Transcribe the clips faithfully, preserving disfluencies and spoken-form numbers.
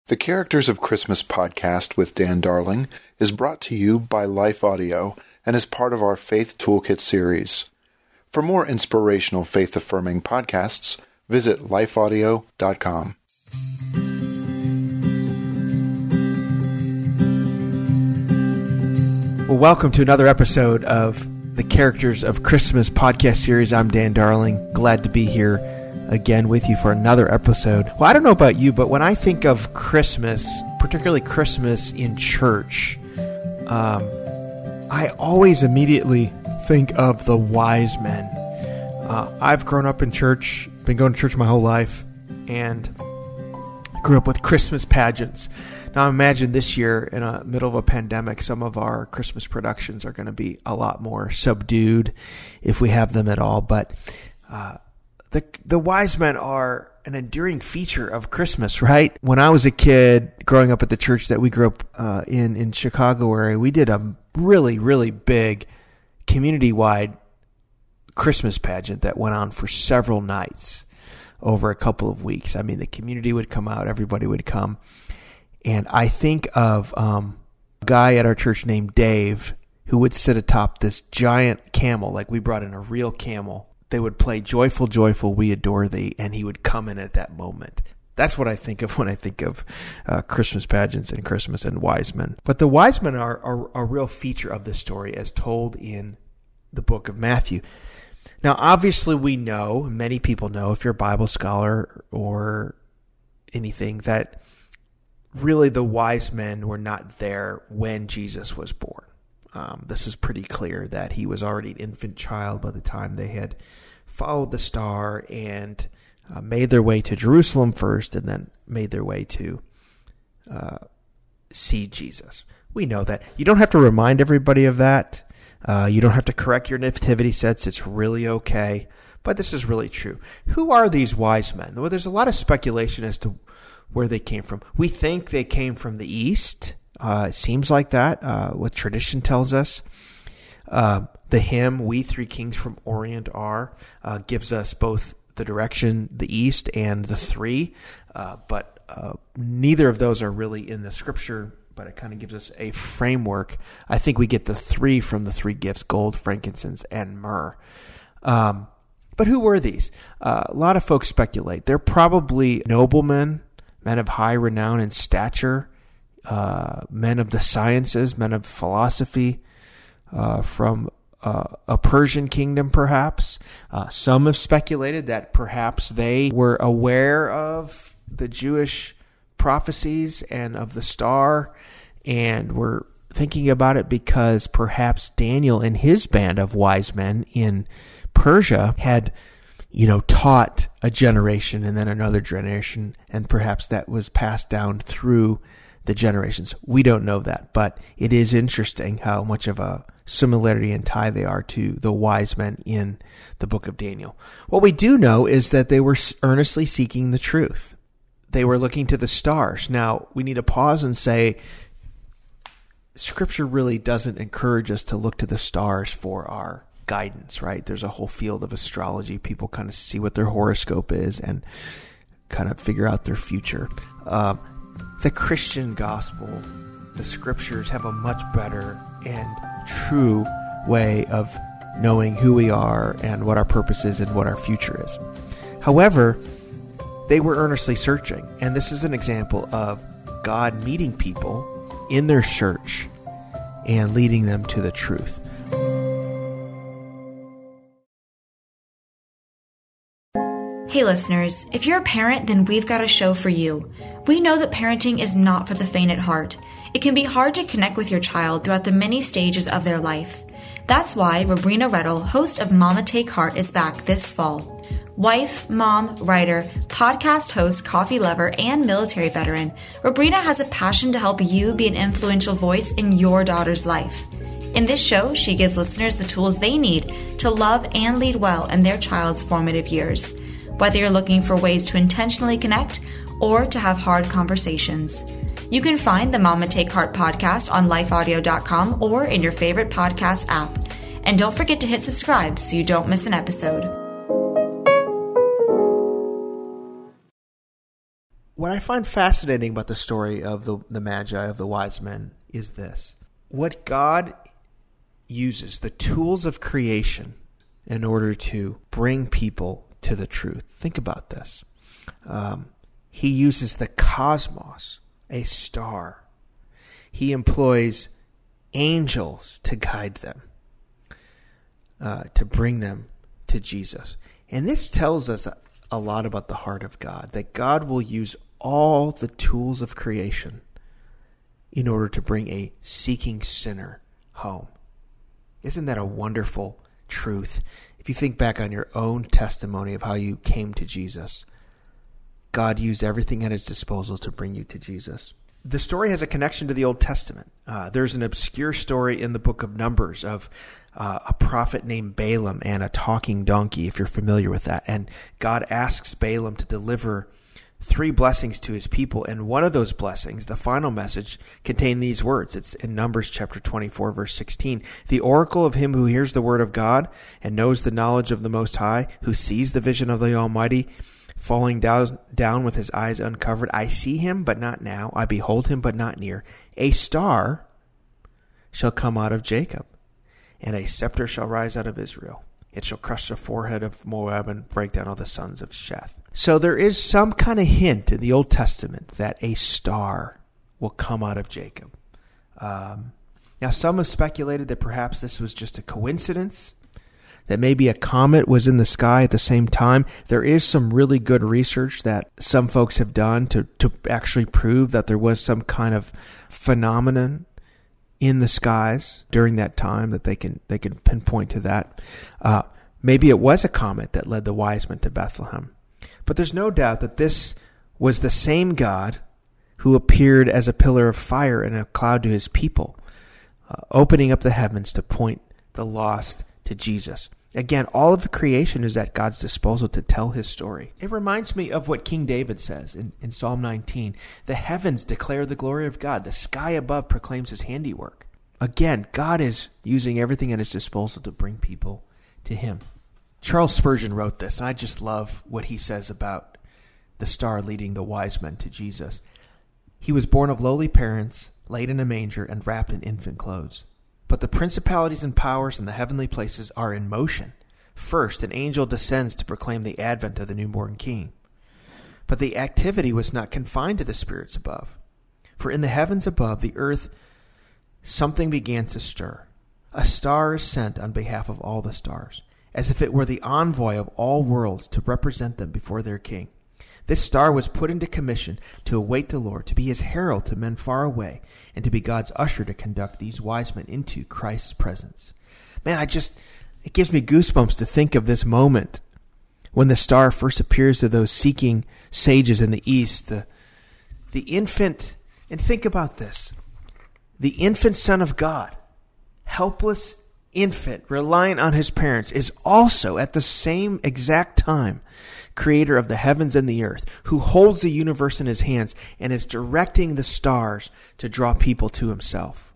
The Characters of Christmas podcast with Dan Darling is brought to you by Life Audio and is part of our Faith Toolkit series. For more inspirational faith-affirming podcasts, visit life audio dot com. Well, welcome to another episode of the Characters of Christmas podcast series. I'm Dan Darling. Glad to be here again with you for another episode. Well, I don't know about you, but when I think of Christmas, particularly Christmas in church, um, I always immediately think of the wise men. Uh, I've grown up in church, been going to church my whole life, and grew up with Christmas pageants. Now, imagine this year, in the middle of a pandemic, some of our Christmas productions are going to be a lot more subdued, if we have them at all. But uh, the the wise men are an enduring feature of Christmas, right? When I was a kid, growing up at the church that we grew up uh, in in Chicago area, we did a really, really big community-wide Christmas pageant that went on for several nights over a couple of weeks. I mean, the community would come out, everybody would come. And I think of um, a guy at our church named Dave who would sit atop this giant camel, like we brought in a real camel. They would play Joyful, Joyful, We Adore Thee, and he would come in at that moment. That's what I think of when I think of uh, Christmas pageants and Christmas and wise men. But the wise men are, are a real feature of this story as told in the book of Matthew. Now, obviously we know, many people know, if you're a Bible scholar or anything, that really the wise men were not there when Jesus was born. Um, this is pretty clear that he was already an infant child by the time they had followed the star and uh, made their way to Jerusalem first and then made their way to uh, see Jesus. We know that. You don't have to remind everybody of that. Uh, you don't have to correct your nativity sets. It's really okay. But this is really true. Who are these wise men? Well, there's a lot of speculation as to where they came from. We think they came from the east. Uh, it seems like that, uh, what tradition tells us. Uh, the hymn, We Three Kings from Orient Are, uh, gives us both the direction, the east, and the three. Uh, but uh, neither of those are really in the scripture, but it kind of gives us a framework. I think we get the three from the three gifts, gold, frankincense, and myrrh. Um, but who were these? Uh, a lot of folks speculate. They're probably noblemen, men of high renown and stature, uh, men of the sciences, men of philosophy, uh, from uh, a Persian kingdom, perhaps. Uh, some have speculated that perhaps they were aware of the Jewish prophecies and of the star, and were thinking about it because perhaps Daniel and his band of wise men in Persia had, you know, taught a generation and then another generation, and perhaps that was passed down through the generations. We don't know that, but it is interesting how much of a similarity and tie they are to the wise men in the book of Daniel. What we do know is that they were earnestly seeking the truth. They were looking to the stars. Now, we need to pause and say, Scripture really doesn't encourage us to look to the stars for our guidance, right? There's a whole field of astrology. People kind of see what their horoscope is and kind of figure out their future. Um, the Christian gospel, the scriptures have a much better and true way of knowing who we are and what our purpose is and what our future is. However, they were earnestly searching, and this is an example of God meeting people in their search and leading them to the truth. Hey listeners, if you're a parent, then we've got a show for you. We know that parenting is not for the faint at heart. It can be hard to connect with your child throughout the many stages of their life. That's why Robrina Rettel, host of Mama Take Heart, is back this fall. Wife, mom, writer, podcast host, coffee lover, and military veteran, Robrina has a passion to help you be an influential voice in your daughter's life. In this show, she gives listeners the tools they need to love and lead well in their child's formative years. Whether you're looking for ways to intentionally connect or to have hard conversations. You can find the Mama Take Heart podcast on life audio dot com or in your favorite podcast app. And don't forget to hit subscribe so you don't miss an episode. what I find fascinating about the story of the, the Magi, of the wise men, is this. What God uses, the tools of creation, in order to bring people to the truth. Think about this. Um, he uses the cosmos, a star. He employs angels to guide them, uh, to bring them to Jesus. And this tells us a, a lot about the heart of God, that God will use all the tools of creation in order to bring a seeking sinner home. Isn't that a wonderful truth? If you think back on your own testimony of how you came to Jesus, God used everything at his disposal to bring you to Jesus. The story has a connection to the Old Testament. Uh, there's an obscure story in the book of Numbers of uh, a prophet named Balaam and a talking donkey, if you're familiar with that. And God asks Balaam to deliver three blessings to his people. And one of those blessings, the final message, contained these words. It's in Numbers chapter twenty-four, verse sixteen. The oracle of him who hears the word of God and knows the knowledge of the Most High, who sees the vision of the Almighty, falling down, down with his eyes uncovered. I see him, but not now. I behold him, but not near. A star shall come out of Jacob, and a scepter shall rise out of Israel. It shall crush the forehead of Moab and break down all the sons of Sheth. So there is some kind of hint in the Old Testament that a star will come out of Jacob. Um, now, some have speculated that perhaps this was just a coincidence, that maybe a comet was in the sky at the same time. There is some really good research that some folks have done to, to actually prove that there was some kind of phenomenon in the skies during that time, that they can they can pinpoint to that. Uh, maybe it was a comet that led the wise men to Bethlehem. But there's no doubt that this was the same God who appeared as a pillar of fire and a cloud to his people, uh, opening up the heavens to point the lost to Jesus. Again, all of the creation is at God's disposal to tell his story. It reminds me of what King David says in, in Psalm nineteen. The heavens declare the glory of God. The sky above proclaims his handiwork. Again, God is using everything at his disposal to bring people to him. Charles Spurgeon wrote this, and I just love what he says about the star leading the wise men to Jesus. He was born of lowly parents, laid in a manger, and wrapped in infant clothes. But the principalities and powers in the heavenly places are in motion. First, an angel descends to proclaim the advent of the newborn king. But the activity was not confined to the spirits above. For in the heavens above, the earth, something began to stir. A star is sent on behalf of all the stars, as if it were the envoy of all worlds to represent them before their king. This star was put into commission to await the Lord, to be his herald to men far away, and to be God's usher to conduct these wise men into Christ's presence. Man, I just, it gives me goosebumps to think of this moment when the star first appears to those seeking sages in the east. The, the infant, and think about this, the infant Son of God, helpless infant, reliant on his parents, is also at the same exact time creator of the heavens and the earth, who holds the universe in his hands and is directing the stars to draw people to himself.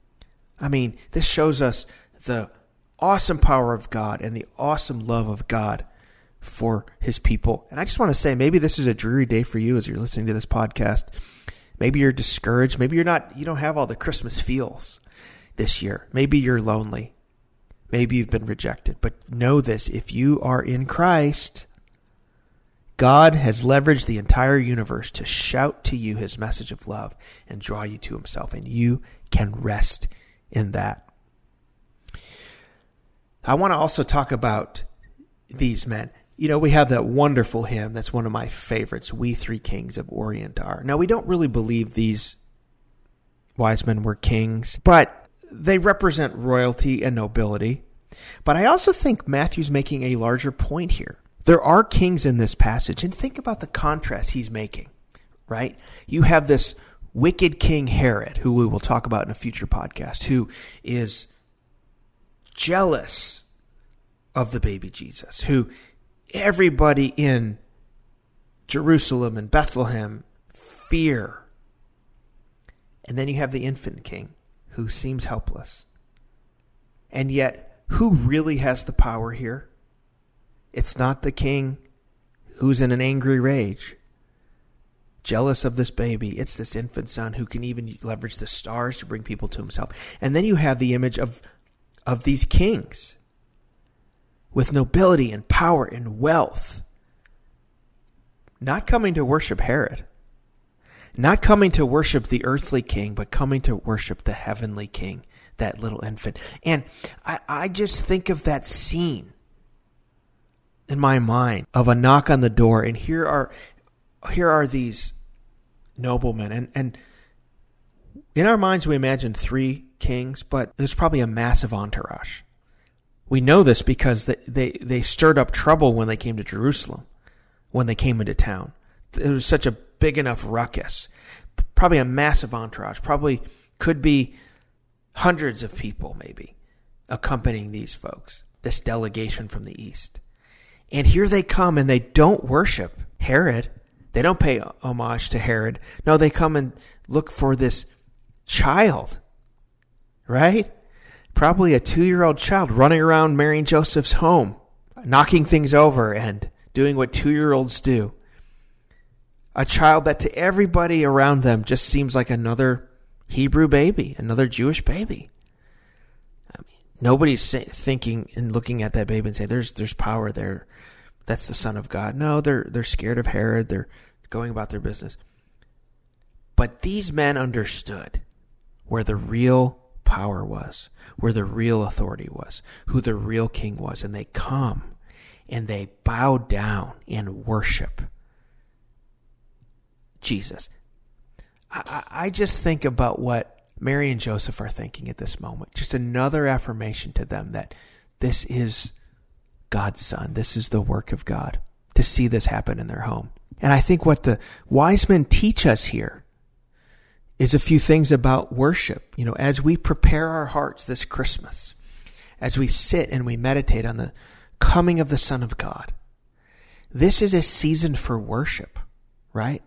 I mean, this shows us the awesome power of God and the awesome love of God for his people. And I just want to say, maybe this is a dreary day for you as you're listening to this podcast. Maybe you're discouraged. Maybe you're not, you don't have all the Christmas feels this year. Maybe you're lonely. Maybe you've been rejected. But know this, if you are in Christ, God has leveraged the entire universe to shout to you his message of love and draw you to himself, and you can rest in that. I want to also talk about these men. You know, we have that wonderful hymn that's one of my favorites, We Three Kings of Orient Are. Now, we don't really believe these wise men were kings, but they represent royalty and nobility. But I also think Matthew's making a larger point here. There are kings in this passage, and think about the contrast he's making, right? You have this wicked King Herod, who we will talk about in a future podcast, who is jealous of the baby Jesus, who everybody in Jerusalem and Bethlehem fear. And then you have the infant king, who seems helpless. And yet, who really has the power here? It's not the king who's in an angry rage. jealous of this baby. It's this infant son who can even leverage the stars to bring people to himself. And then you have the image of, of these kings with nobility and power and wealth, not coming to worship Herod, not coming to worship the earthly king, but coming to worship the heavenly king, that little infant. And I, I just think of that scene in my mind of a knock on the door, and here are here are these noblemen, and, and in our minds we imagine three kings, but there's probably a massive entourage. We know this because they, they, they stirred up trouble when they came to Jerusalem, when they came into town. It was such a big enough ruckus. Probably a massive entourage. Probably could be hundreds of people maybe accompanying these folks, this delegation from the east. And here they come, and they don't worship Herod. They don't pay homage to Herod. No, they come and look for this child, right? Probably a two-year-old child running around Mary and Joseph's home, knocking things over and doing what two-year-olds do. A child that to everybody around them just seems like another Hebrew baby, another Jewish baby. I mean, nobody's thinking and looking at that baby and saying, "There's there's power there. That's the Son of God." No, they're they're scared of Herod. They're going about their business. But these men understood where the real power was, where the real authority was, who the real king was, and they come and they bow down and worship Jesus. I, I just think about what Mary and Joseph are thinking at this moment. Just another affirmation to them that this is God's son. This is the work of God, to see this happen in their home. And I think what the wise men teach us here is a few things about worship. You know, as we prepare our hearts this Christmas, as we sit and we meditate on the coming of the Son of God, this is a season for worship, right?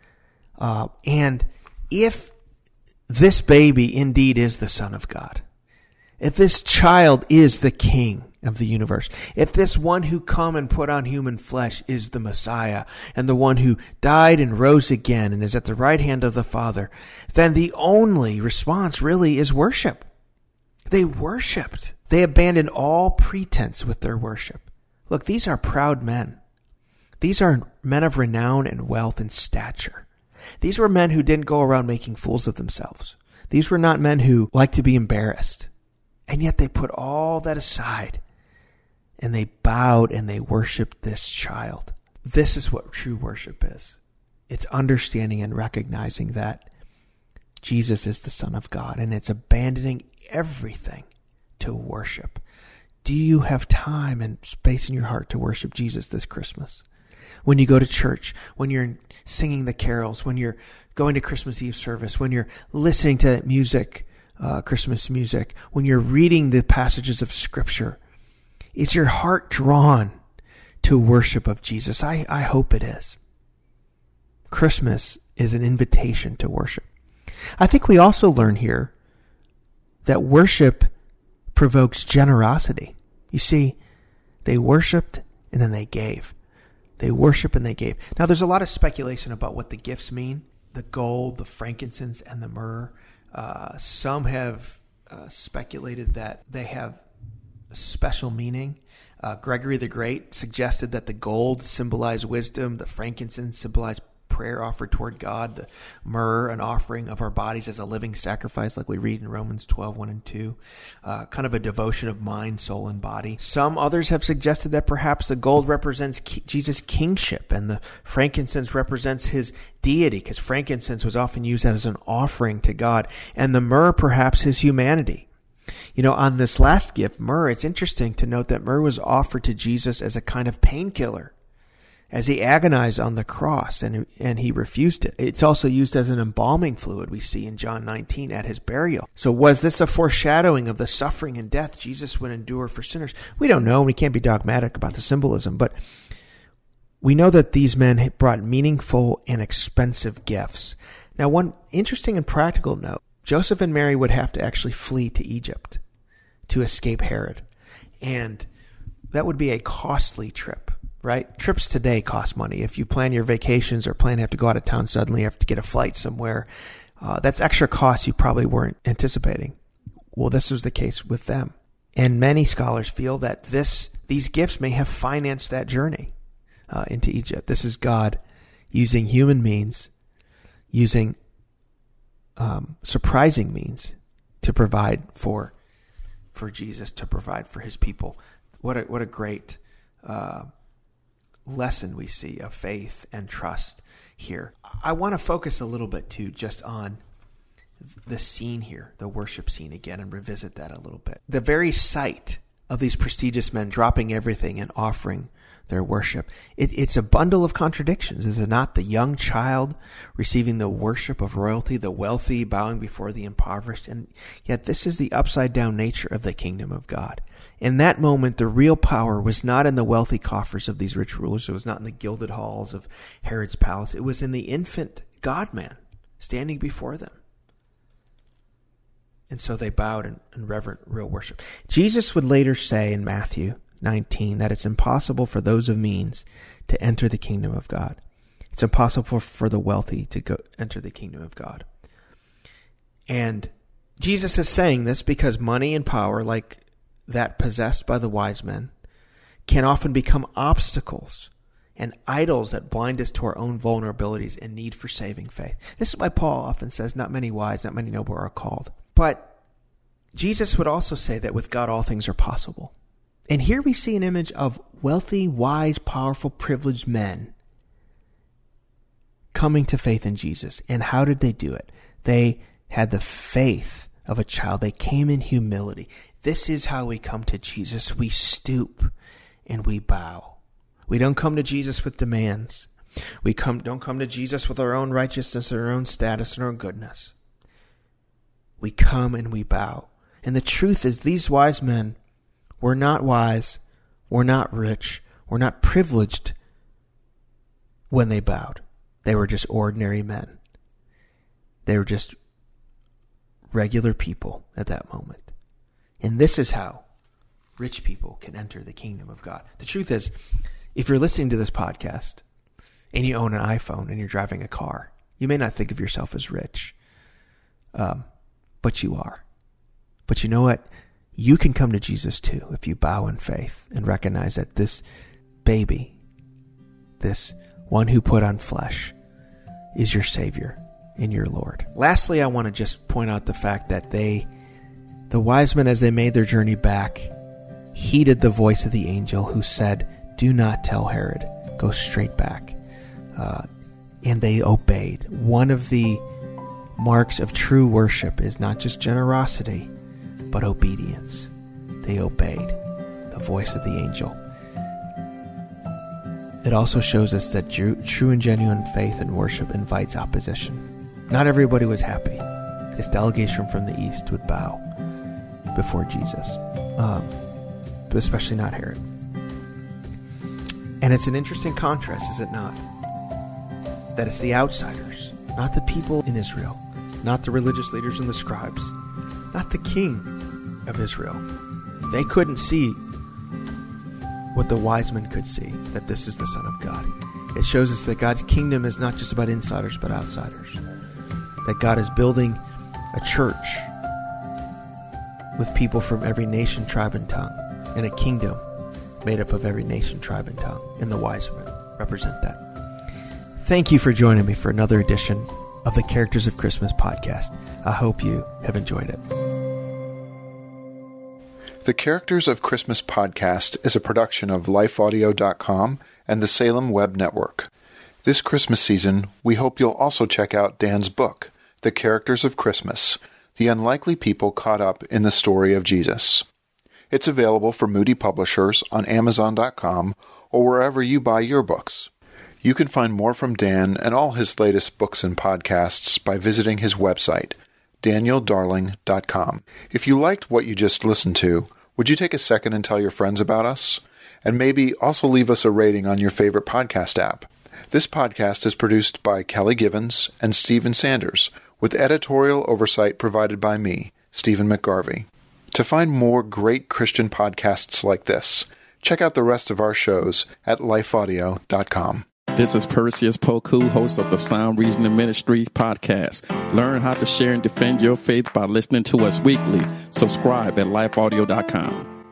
Uh, and if this baby indeed is the Son of God, if this child is the King of the universe, if this one who come and put on human flesh is the Messiah and the one who died and rose again and is at the right hand of the Father, then the only response really is worship. They worshiped. They abandoned all pretense with their worship. Look, these are proud men. These are men of renown and wealth and stature. These were men who didn't go around making fools of themselves. These were not men who liked to be embarrassed. And yet they put all that aside and they bowed and they worshiped this child. This is what true worship is. It's understanding and recognizing that Jesus is the Son of God, and it's abandoning everything to worship. Do you have time and space in your heart to worship Jesus this Christmas? When you go to church, when you're singing the carols, when you're going to Christmas Eve service, when you're listening to music, uh, Christmas music, when you're reading the passages of Scripture, is your heart drawn to worship of Jesus? I, I hope it is. Christmas is an invitation to worship. I think we also learn here that worship provokes generosity. You see, they worshiped and then they gave. They worship and they gave. Now, there's a lot of speculation about what the gifts mean. The gold, the frankincense, and the myrrh. Uh, some have uh, speculated that they have a special meaning. Uh, Gregory the Great suggested that the gold symbolized wisdom, the frankincense symbolized prayer offered toward God, the myrrh, an offering of our bodies as a living sacrifice, like we read in Romans twelve, one and two, uh, kind of a devotion of mind, soul, and body. Some others have suggested that perhaps the gold represents ki- Jesus' kingship and the frankincense represents his deity, because frankincense was often used as an offering to God, and the myrrh perhaps his humanity. You know, on this last gift, myrrh, it's interesting to note that myrrh was offered to Jesus as a kind of painkiller as he agonized on the cross, and, and he refused it. It's also used as an embalming fluid we see in John nineteen at his burial. So was this a foreshadowing of the suffering and death Jesus would endure for sinners? We don't know. We can't be dogmatic about the symbolism, but we know that these men brought meaningful and expensive gifts. Now, one interesting and practical note, Joseph and Mary would have to actually flee to Egypt to escape Herod. And that would be a costly trip. right? Trips today cost money. If you plan your vacations or plan to have to go out of town suddenly, you have to get a flight somewhere. Uh, that's extra costs you probably weren't anticipating. Well, this was the case with them. And many scholars feel that this these gifts may have financed that journey uh, into Egypt. This is God using human means, using um, surprising means to provide for for Jesus, to provide for his people. What a, what a great uh, lesson we see of faith and trust here. I want to focus a little bit too just on the scene here, the worship scene again, and revisit that a little bit. The very sight of these prestigious men dropping everything and offering their worship, it, it's a bundle of contradictions, is it not? The young child receiving the worship of royalty, the wealthy bowing before the impoverished, and yet this is the upside down nature of the kingdom of God. In that moment, the real power was not in the wealthy coffers of these rich rulers. It was not in the gilded halls of Herod's palace. It was in the infant God-man standing before them. And so they bowed in, in reverent, real worship. Jesus would later say in Matthew nineteen that it's impossible for those of means to enter the kingdom of God. It's impossible for the wealthy to go enter the kingdom of God. And Jesus is saying this because money and power, like that possessed by the wise men, can often become obstacles and idols that blind us to our own vulnerabilities and need for saving faith. This is why Paul often says, not many wise, not many noble are called. But Jesus would also say that with God all things are possible. And here we see an image of wealthy, wise, powerful, privileged men coming to faith in Jesus. And how did they do it? They had the faith of a child. They came in humility. This is how we come to Jesus. We stoop and we bow. We don't come to Jesus with demands. We come don't come to Jesus with our own righteousness, our own status, and our own goodness. We come and we bow. And the truth is, these wise men were not wise, were not rich, were not privileged when they bowed. They were just ordinary men. They were just regular people at that moment. And this is how rich people can enter the kingdom of God. The truth is, if you're listening to this podcast and you own an iPhone and you're driving a car, you may not think of yourself as rich. Um, But you are. But you know what? You can come to Jesus too if you bow in faith and recognize that this baby, this one who put on flesh, is your Savior and your Lord. Lastly, I want to just point out the fact that they, the wise men, as they made their journey back, heeded the voice of the angel who said, "Do not tell Herod, go straight back." Uh, and they obeyed. One of the marks of true worship is not just generosity, but obedience. They obeyed the voice of the angel. It also shows us that true and genuine faith and worship invites opposition. Not everybody was happy. This delegation from the east would bow before Jesus, um, but especially not Herod. And it's an interesting contrast, is it not? That it's the outsiders, not the people in Israel, not the religious leaders and the scribes, not the king of Israel. They couldn't see what the wise men could see, that this is the Son of God. It shows us that God's kingdom is not just about insiders, but outsiders. That God is building a church with people from every nation, tribe, and tongue, and a kingdom made up of every nation, tribe, and tongue. And the wise men represent that. Thank you for joining me for another edition of the Characters of Christmas podcast. I hope you have enjoyed it. The Characters of Christmas podcast is a production of life audio dot com and the Salem Web Network. This Christmas season, we hope you'll also check out Dan's book, The Characters of Christmas, The Unlikely People Caught Up in the Story of Jesus. It's available for Moody Publishers on amazon dot com or wherever you buy your books. You can find more from Dan and all his latest books and podcasts by visiting his website, daniel darling dot com. If you liked what you just listened to, would you take a second and tell your friends about us? And maybe also leave us a rating on your favorite podcast app. This podcast is produced by Kelly Givens and Stephen Sanders, with editorial oversight provided by me, Stephen McGarvey. To find more great Christian podcasts like this, Check out the rest of our shows at life audio dot com. This is Perseus Poku, host of the Sound Reasoning Ministry podcast. Learn how to share and defend your faith by listening to us weekly. Subscribe at life audio dot com.